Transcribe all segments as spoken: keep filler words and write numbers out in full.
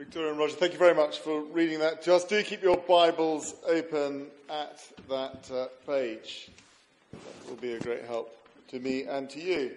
Victoria and Roger, thank you very much for reading that to us. Do keep your Bibles open at that uh, page. That will be a great help to me and to you.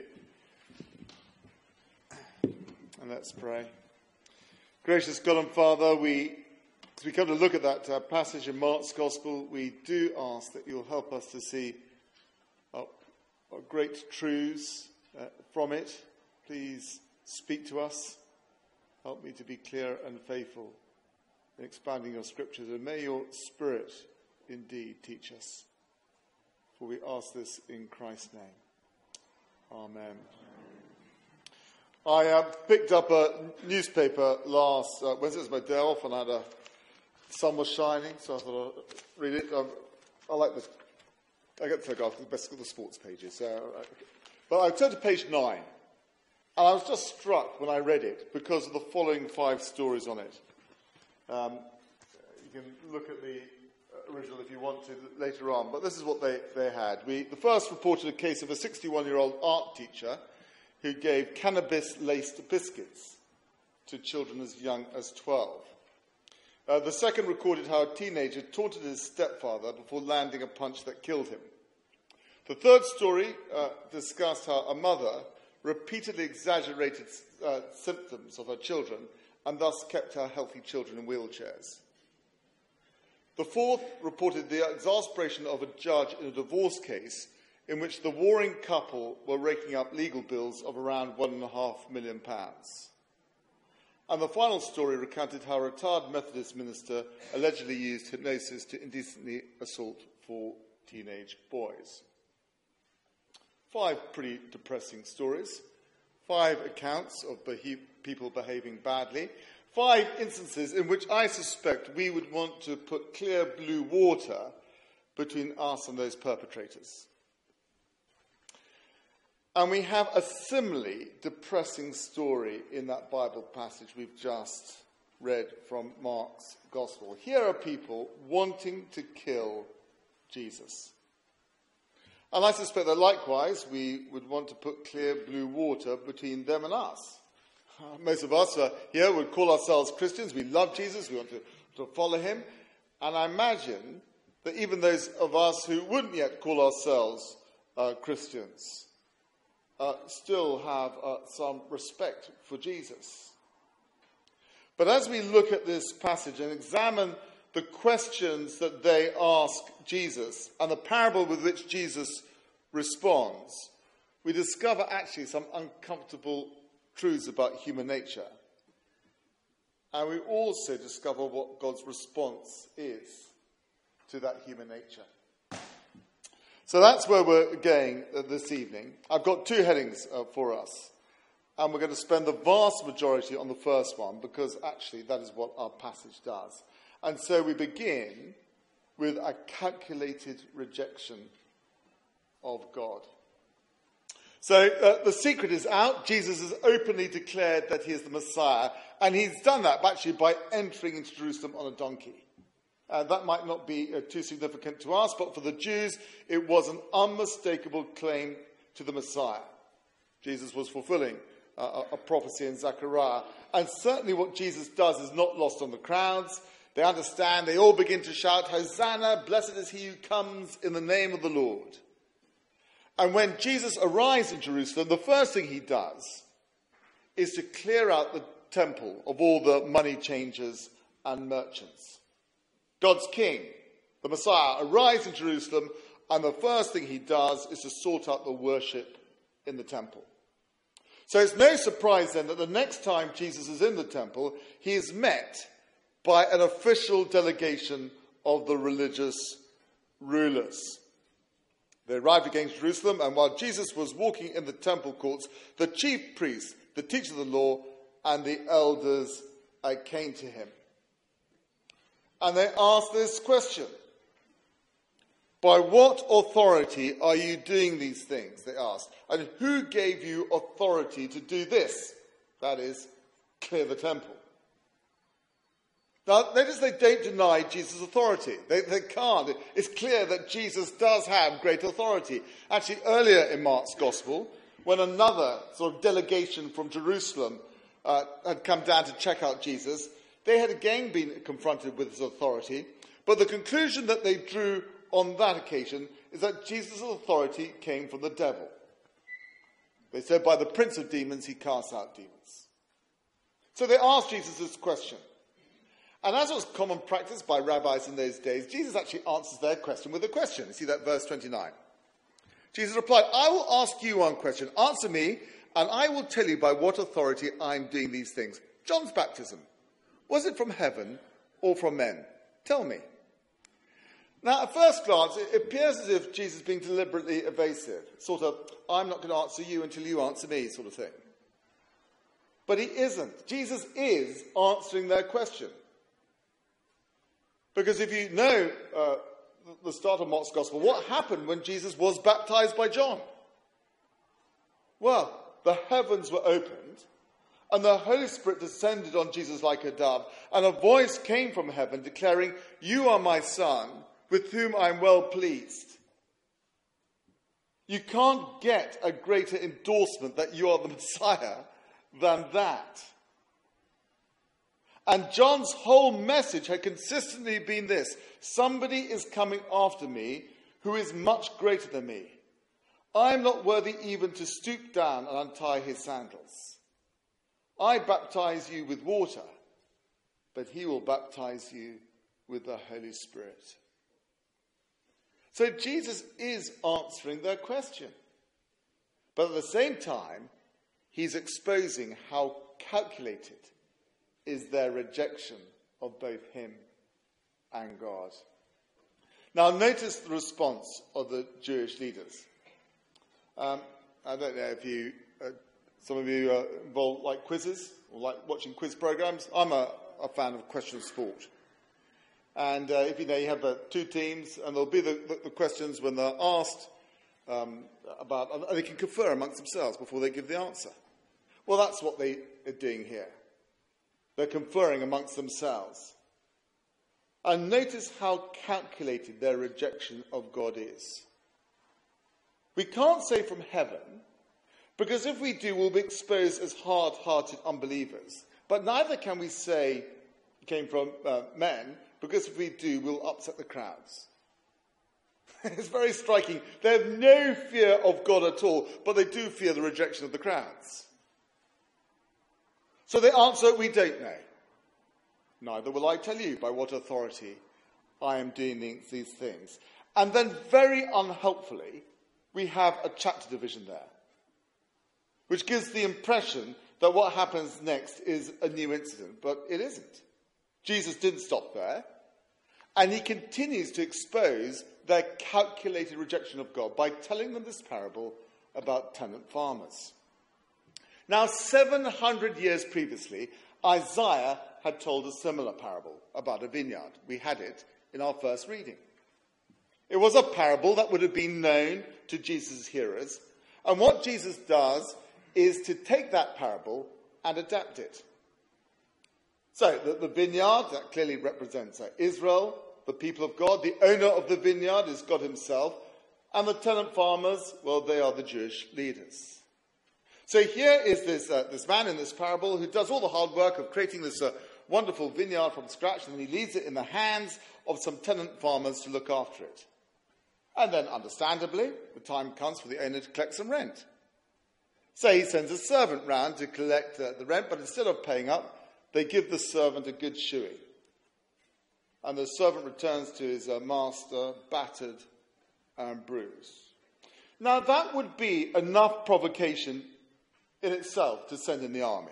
And let's pray. Gracious God and Father, we, as we come to look at that uh, passage in Mark's Gospel, we do ask that you'll help us to see uh, uh, great truths uh, from it. Please speak to us. Help me to be clear and faithful in expanding your scriptures, and may your Spirit indeed teach us. For we ask this in Christ's name. Amen. I uh, picked up a newspaper last uh, Wednesday. It was my day off, and I had a the sun was shining, so I thought I'd read it. Um, I like this. I get to take off the best of the sports pages. So, uh, but I turned to page nine. And I was just struck when I read it because of the following five stories on it. Um, you can look at the original if you want to later on, but this is what they, they had. We, the first reported a case of a sixty-one-year-old art teacher who gave cannabis-laced biscuits to children as young as twelve. Uh, the second recorded how a teenager taunted his stepfather before landing a punch that killed him. The third story uh, discussed how a mother repeatedly exaggerated uh, symptoms of her children and thus kept her healthy children in wheelchairs. The fourth reported the exasperation of a judge in a divorce case in which the warring couple were raking up legal bills of around one and a half million pounds. And the final story recounted how a retired Methodist minister allegedly used hypnosis to indecently assault four teenage boys. Five pretty depressing stories, five accounts of behe- people behaving badly, five instances in which I suspect we would want to put clear blue water between us and those perpetrators. And we have a similarly depressing story in that Bible passage we've just read from Mark's Gospel. Here are people wanting to kill Jesus. And I suspect that likewise we would want to put clear blue water between them and us. Most of us uh, here would call ourselves Christians. We love Jesus. We want to, to follow him. And I imagine that even those of us who wouldn't yet call ourselves uh, Christians uh, still have uh, some respect for Jesus. But as we look at this passage and examine the questions that they ask Jesus and the parable with which Jesus responds, we discover actually some uncomfortable truths about human nature. And we also discover what God's response is to that human nature. So that's where we're going uh, this evening. I've got two headings uh, for us. And we're going to spend the vast majority on the first one because actually that is what our passage does. And so we begin with a calculated rejection of God. So uh, the secret is out. Jesus has openly declared that he is the Messiah. And he's done that actually by entering into Jerusalem on a donkey. Uh, that might not be uh, too significant to us, but for the Jews, it was an unmistakable claim to the Messiah. Jesus was fulfilling uh, a, a prophecy in Zechariah. And certainly what Jesus does is not lost on the crowds. They understand, they all begin to shout, Hosanna, blessed is he who comes in the name of the Lord. And when Jesus arrives in Jerusalem, the first thing he does is to clear out the temple of all the money changers and merchants. God's king, the Messiah, arrives in Jerusalem, and the first thing he does is to sort out the worship in the temple. So it's no surprise then that the next time Jesus is in the temple, he is met by an official delegation of the religious rulers. They arrived against Jerusalem, and while Jesus was walking in the temple courts, the chief priests, the teachers of the law, and the elders uh, came to him. And they asked this question. By what authority are you doing these things? They asked. And who gave you authority to do this? That is, clear the temple. Now, notice they don't deny Jesus' authority. They, they can't. It's clear that Jesus does have great authority. Actually, earlier in Mark's Gospel, when another sort of delegation from Jerusalem uh, had come down to check out Jesus, they had again been confronted with his authority, but the conclusion that they drew on that occasion is that Jesus' authority came from the devil. They said, by the prince of demons, he casts out demons. So they asked Jesus this question. And as was common practice by rabbis in those days, Jesus actually answers their question with a question. You see that verse twenty-nine. Jesus replied, I will ask you one question. Answer me, and I will tell you by what authority I'm doing these things. John's baptism, was it from heaven or from men? Tell me. Now, at first glance, it appears as if Jesus is being deliberately evasive. Sort of, I'm not going to answer you until you answer me sort of thing. But he isn't. Jesus is answering their question. Because if you know uh, the start of Mark's Gospel, what happened when Jesus was baptized by John? Well, the heavens were opened, and the Holy Spirit descended on Jesus like a dove, and a voice came from heaven declaring, you are my son, with whom I am well pleased. You can't get a greater endorsement that you are the Messiah than that. And John's whole message had consistently been this: somebody is coming after me who is much greater than me. I am not worthy even to stoop down and untie his sandals. I baptize you with water, but he will baptize you with the Holy Spirit. So Jesus is answering their question. But at the same time, he's exposing how calculated is their rejection of both him and God. Now, notice the response of the Jewish leaders. Um, I don't know if you, uh, some of you are involved like quizzes or like watching quiz programs. I'm a, a fan of question sport. And uh, if you know, you have uh, two teams, and there'll be the, the, the questions when they're asked um, about, and they can confer amongst themselves before they give the answer. Well, that's what they are doing here. They're conferring amongst themselves. And notice how calculated their rejection of God is. We can't say from heaven, because if we do, we'll be exposed as hard-hearted unbelievers. But neither can we say it came from uh, men, because if we do, we'll upset the crowds. It's very striking. They have no fear of God at all, but they do fear the rejection of the crowds. So they answer, we don't know. Neither will I tell you by what authority I am doing these things. And then very unhelpfully, we have a chapter division there, which gives the impression that what happens next is a new incident, but it isn't. Jesus didn't stop there, and he continues to expose their calculated rejection of God by telling them this parable about tenant farmers. Now, seven hundred years previously, Isaiah had told a similar parable about a vineyard. We had it in our first reading. It was a parable that would have been known to Jesus' hearers, and what Jesus does is to take that parable and adapt it. So, the, the vineyard, that clearly represents uh, Israel, the people of God. The owner of the vineyard is God himself. And the tenant farmers, well, they are the Jewish leaders. So here is this, uh, this man in this parable who does all the hard work of creating this uh, wonderful vineyard from scratch, and he leaves it in the hands of some tenant farmers to look after it. And then, understandably, the time comes for the owner to collect some rent. So he sends a servant round to collect uh, the rent, but instead of paying up, they give the servant a good shoeing. And the servant returns to his uh, master battered and bruised. Now, that would be enough provocation in itself to send in the army,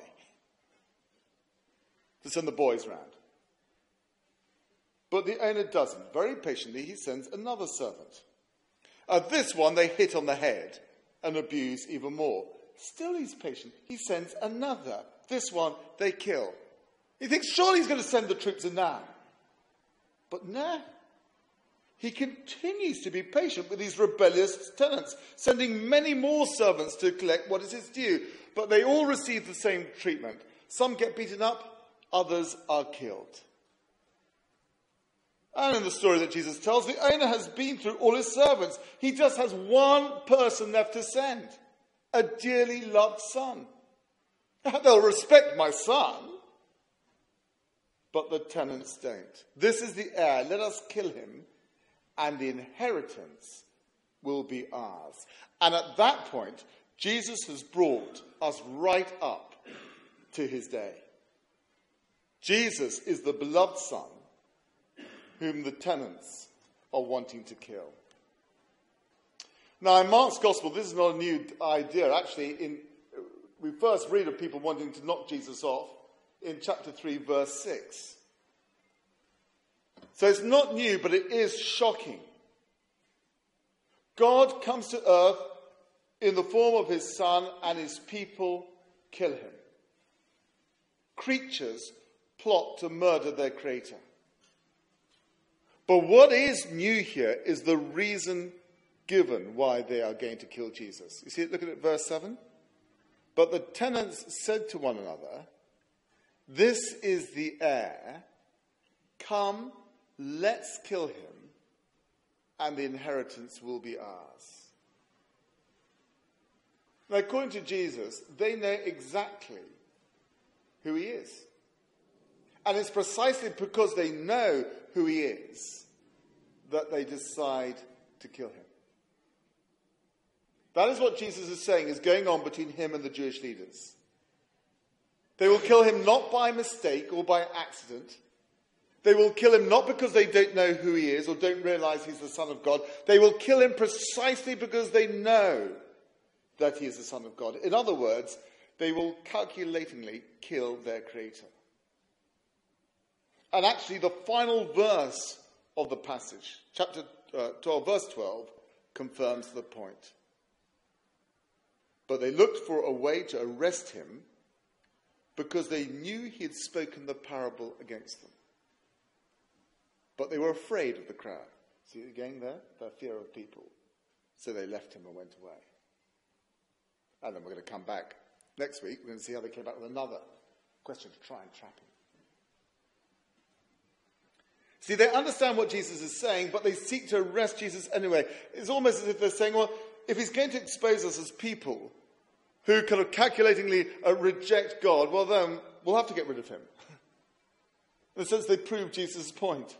to send the boys round. But the owner doesn't. Very patiently, he sends another servant. Uh, this one they hit on the head and abuse even more. Still he's patient. He sends another. This one they kill. He thinks surely he's going to send the troops in now. But no. He continues to be patient with these rebellious tenants, sending many more servants to collect what is his due. But they all receive the same treatment. Some get beaten up, others are killed. And in the story that Jesus tells, the owner has been through all his servants. He just has one person left to send, a dearly loved son. They'll respect my son. but the tenants don't. This is the heir. Let us kill him, and the inheritance will be ours. And at that point, Jesus has brought us right up to his day. Jesus is the beloved Son whom the tenants are wanting to kill. Now, in Mark's Gospel, this is not a new idea. Actually, in, we first read of people wanting to knock Jesus off in chapter three, verse six. So it's not new, but it is shocking. God comes to earth in the form of his Son, and his people kill him. Creatures plot to murder their Creator. But what is new here is the reason given why they are going to kill Jesus. You see it, look at verse seven. But the tenants said to one another, "This is the heir. Come, let's kill him, and the inheritance will be ours." Now, according to Jesus, they know exactly who he is. And it's precisely because they know who he is that they decide to kill him. That is what Jesus is saying is going on between him and the Jewish leaders. They will kill him not by mistake or by accident. They will kill him not because they don't know who he is or don't realize he's the Son of God. They will kill him precisely because they know that he is the Son of God. In other words, they will calculatingly kill their Creator. And actually, the final verse of the passage, chapter uh, twelve, verse twelve, confirms the point. But they looked for a way to arrest him because they knew he had spoken the parable against them. But they were afraid of the crowd. See it again there? The fear of people. So they left him and went away. And then we're going to come back next week. We're going to see how they came back with another question to try and trap him. See, they understand what Jesus is saying, but they seek to arrest Jesus anyway. It's almost as if they're saying, well, if he's going to expose us as people who kind of calculatingly uh, reject God, well then, we'll have to get rid of him. In a sense, they prove Jesus' point.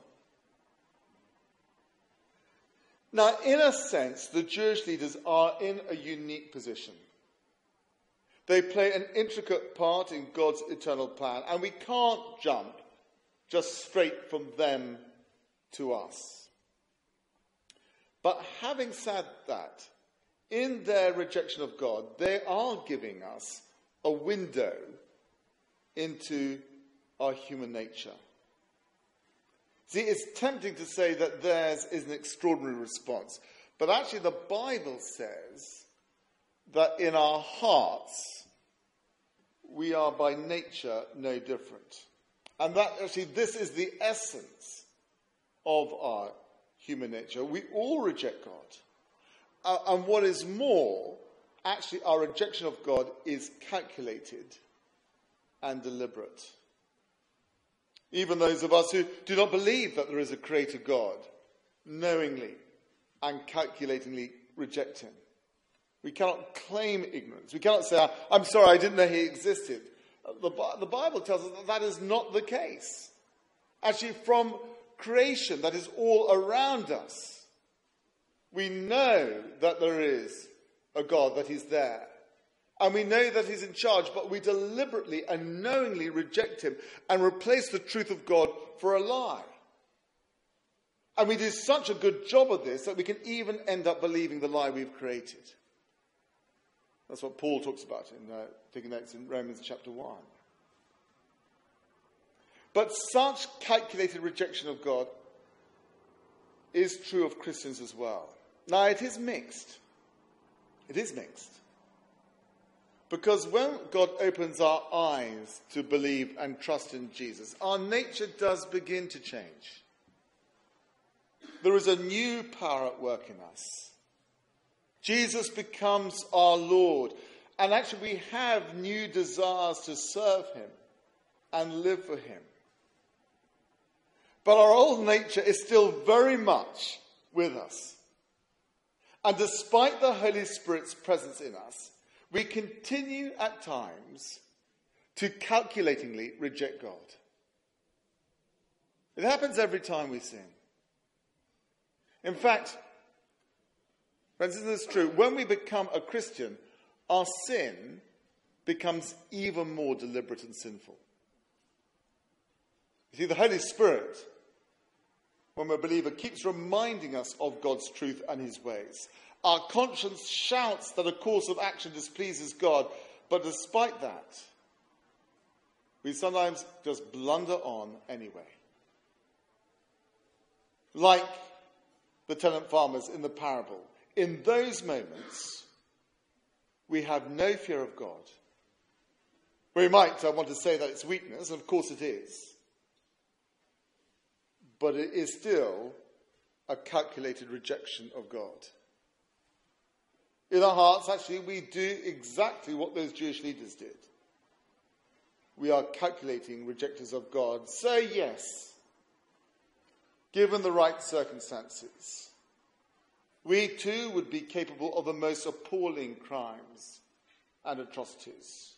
Now, in a sense, the Jewish leaders are in a unique position. They play an intricate part in God's eternal plan, and we can't jump just straight from them to us. But having said that, in their rejection of God, they are giving us a window into our human nature. See, it's tempting to say that theirs is an extraordinary response, but actually the Bible says that in our hearts, we are by nature no different. And that actually, this is the essence of our human nature. We all reject God. Uh, and what is more, actually our rejection of God is calculated and deliberate. Even those of us who do not believe that there is a creator God, knowingly and calculatingly reject him. We cannot claim ignorance. We cannot say, I'm sorry, I didn't know he existed. The, the Bible tells us that that is not the case. Actually, from creation that is all around us, we know that there is a God, that he's there. And we know that he's in charge, but we deliberately and knowingly reject him and replace the truth of God for a lie. And we do such a good job of this that we can even end up believing the lie we've created. That's what Paul talks about in uh, taking notes in Romans chapter one. But such calculated rejection of God is true of Christians as well. Now, it is mixed. It is mixed. Because when God opens our eyes to believe and trust in Jesus, our nature does begin to change. There is a new power at work in us. Jesus becomes our Lord. And actually we have new desires to serve him and live for him. But our old nature is still very much with us. And despite the Holy Spirit's presence in us, we continue at times to calculatingly reject God. It happens every time we sin. In fact, friends, this is true. When we become a Christian, our sin becomes even more deliberate and sinful. You see, the Holy Spirit, when we're a believer, keeps reminding us of God's truth and his ways. Our conscience shouts that a course of action displeases God, but despite that, we sometimes just blunder on anyway. Like the tenant farmers in the parable, in those moments, we have no fear of God. We might uh, want to say that it's weakness, and of course it is. But it is still a calculated rejection of God. In our hearts, actually, we do exactly what those Jewish leaders did. We are calculating rejectors of God. So yes, given the right circumstances, we too would be capable of the most appalling crimes and atrocities.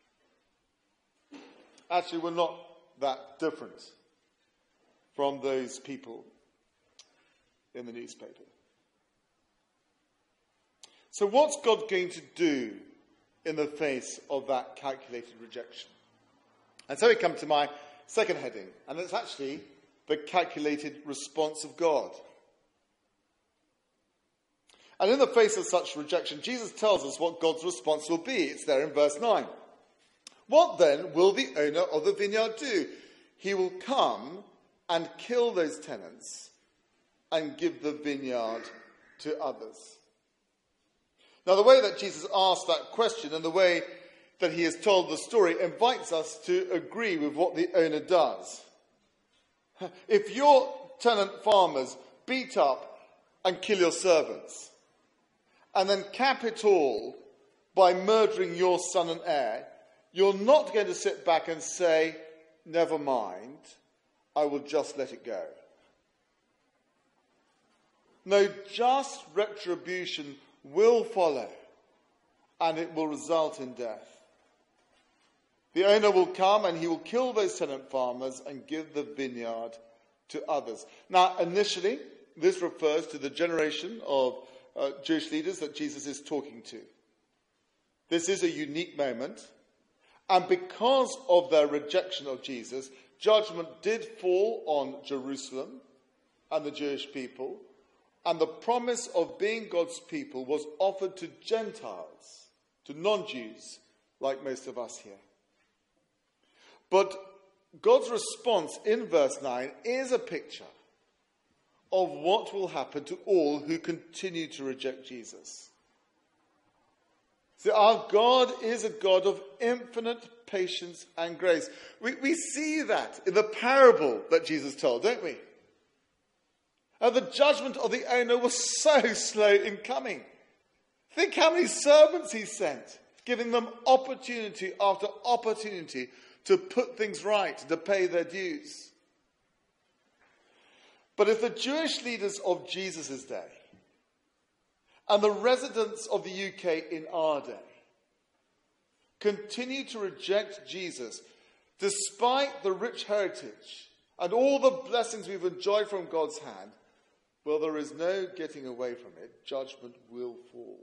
Actually, we're not that different from those people in the newspaper. So what's God going to do in the face of that calculated rejection? And so we come to my second heading, and it's actually the calculated response of God. And in the face of such rejection, Jesus tells us what God's response will be. It's there in verse nine. What then will the owner of the vineyard do? He will come and kill those tenants and give the vineyard to others. Now, the way that Jesus asked that question and the way that he has told the story invites us to agree with what the owner does. If your tenant farmers beat up and kill your servants and then cap it all by murdering your son and heir, you're not going to sit back and say, never mind, I will just let it go. No, just retribution will follow, and it will result in death. The owner will come and he will kill those tenant farmers and give the vineyard to others. Now, initially, this refers to the generation of uh, Jewish leaders that Jesus is talking to. This is a unique moment, and because of their rejection of Jesus, judgment did fall on Jerusalem and the Jewish people, and the promise of being God's people was offered to Gentiles, to non-Jews, like most of us here. But God's response in verse nine is a picture of what will happen to all who continue to reject Jesus. See, our God is a God of infinite patience and grace. We, we see that in the parable that Jesus told, don't we? And the judgment of the owner was so slow in coming. Think how many servants he sent, giving them opportunity after opportunity to put things right, to pay their dues. But if the Jewish leaders of Jesus' day and the residents of the U K in our day continue to reject Jesus, despite the rich heritage and all the blessings we've enjoyed from God's hand, well, there is no getting away from it. Judgment will fall.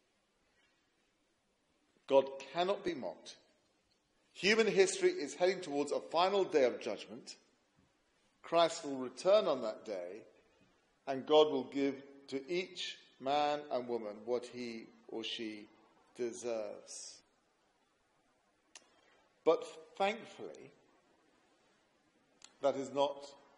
God cannot be mocked. Human history is heading towards a final day of judgment. Christ will return on that day, and God will give to each man and woman what he or she deserves. But thankfully, that is not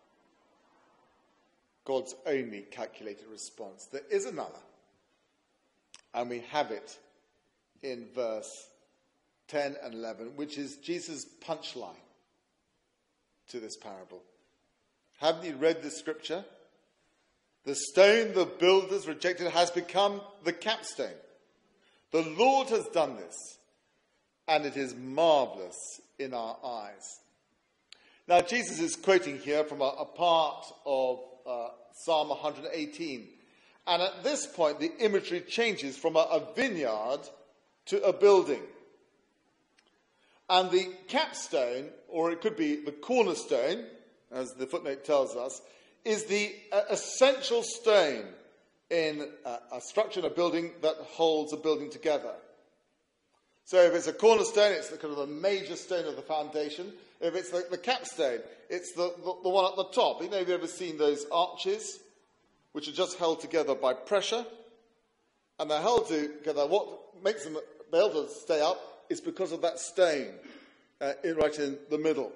God's only calculated response. There is another, and we have it in verse ten and eleven, which is Jesus' punchline to this parable. Haven't you read this scripture? The stone the builders rejected has become the capstone. The Lord has done this, and it is marvelous in our eyes. Now, Jesus is quoting here from a, a part of uh, Psalm one hundred eighteen. And at this point, the imagery changes from a, a vineyard to a building. And the capstone, or it could be the cornerstone, as the footnote tells us, is the uh, essential stone in uh, a structure in a building that holds a building together. So if it's a cornerstone, it's the kind of the major stone of the foundation. If it's the, the capstone, it's the, the, the one at the top. You know, have you ever seen those arches, which are just held together by pressure? And they're held together. What makes them be able to stay up is because of that stone uh, in, right in the middle.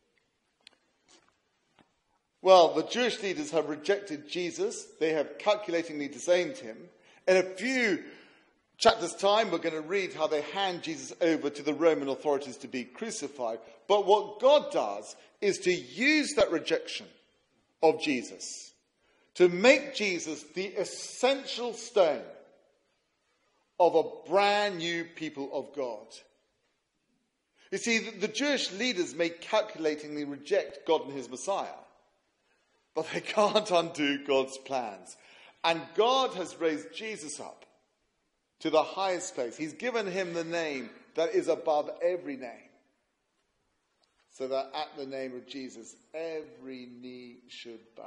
Well, the Jewish leaders have rejected Jesus. They have calculatingly disowned him. In a few chapters' time, we're going to read how they hand Jesus over to the Roman authorities to be crucified. But what God does is to use that rejection of Jesus to make Jesus the essential stone of a brand new people of God. You see, the Jewish leaders may calculatingly reject God and his Messiah, but they can't undo God's plans. And God has raised Jesus up to the highest place. He's given him the name that is above every name, so that at the name of Jesus, every knee should bow.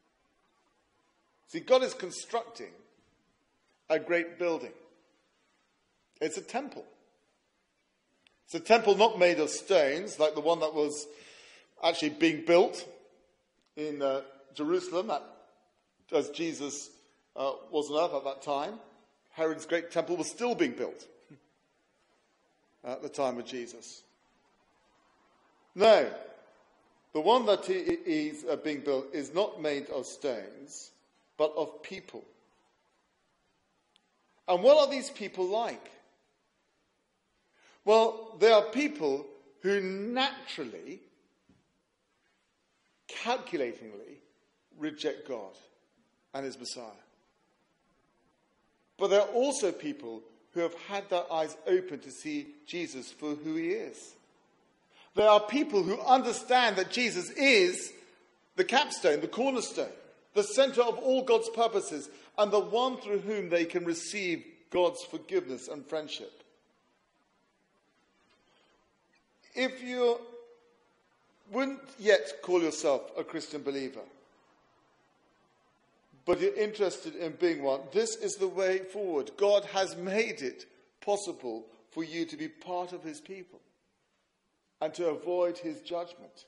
See, God is constructing a great building. It's a temple. It's a temple not made of stones, like the one that was actually being built in uh, Jerusalem, at, as Jesus uh, was on earth at that time. Herod's great temple was still being built at the time of Jesus. No, the one that is uh, being built is not made of stones, but of people. And what are these people like? Well, they are people who naturally, calculatingly reject God and his Messiah. But they're also people who have had their eyes open to see Jesus for who he is. There are people who understand that Jesus is the capstone, the cornerstone, the center of all God's purposes, and the one through whom they can receive God's forgiveness and friendship. If you wouldn't yet call yourself a Christian believer, but you're interested in being one, this is the way forward. God has made it possible for you to be part of his people and to avoid his judgment.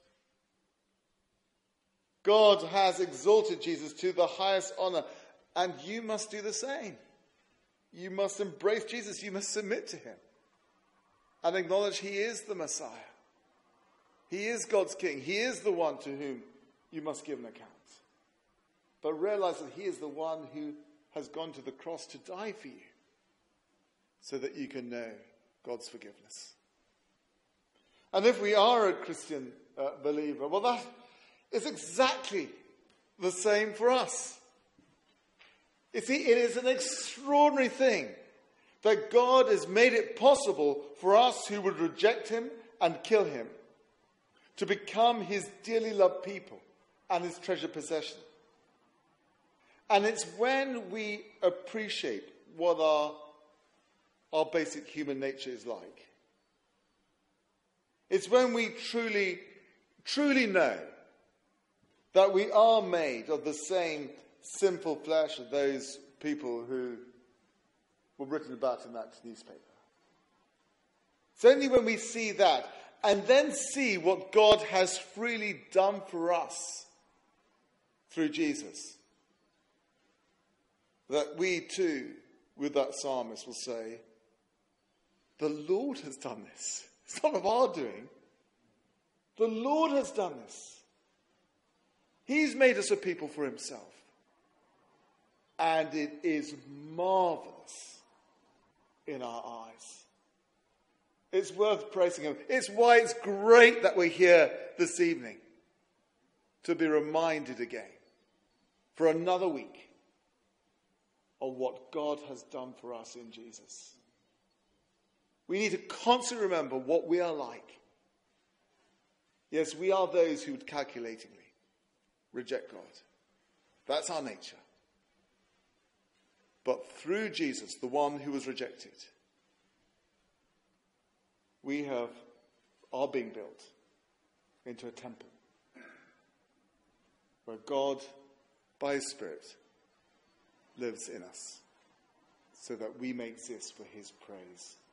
God has exalted Jesus to the highest honor, and you must do the same. You must embrace Jesus. You must submit to him and acknowledge he is the Messiah. He is God's King. He is the one to whom you must give an account. But realize that he is the one who has gone to the cross to die for you, so that you can know God's forgiveness. And if we are a Christian uh, believer, well, that is exactly the same for us. You see, it is an extraordinary thing that God has made it possible for us who would reject him and kill him to become his dearly loved people and his treasured possession. And it's when we appreciate what our, our basic human nature is like. It's when we truly, truly know that we are made of the same sinful flesh of those people who were written about in that newspaper. It's only when we see that and then see what God has freely done for us through Jesus that we too, with that psalmist, will say, the Lord has done this. It's not of our doing. The Lord has done this. He's made us a people for himself. And it is marvelous in our eyes. It's worth praising him. It's why it's great that we're here this evening to be reminded again for another week of what God has done for us in Jesus. We need to constantly remember what we are like. Yes, we are those who would calculatingly reject God. That's our nature. But through Jesus, the one who was rejected, we have are being built into a temple where God, by his Spirit, lives in us, so that we may exist for his praise.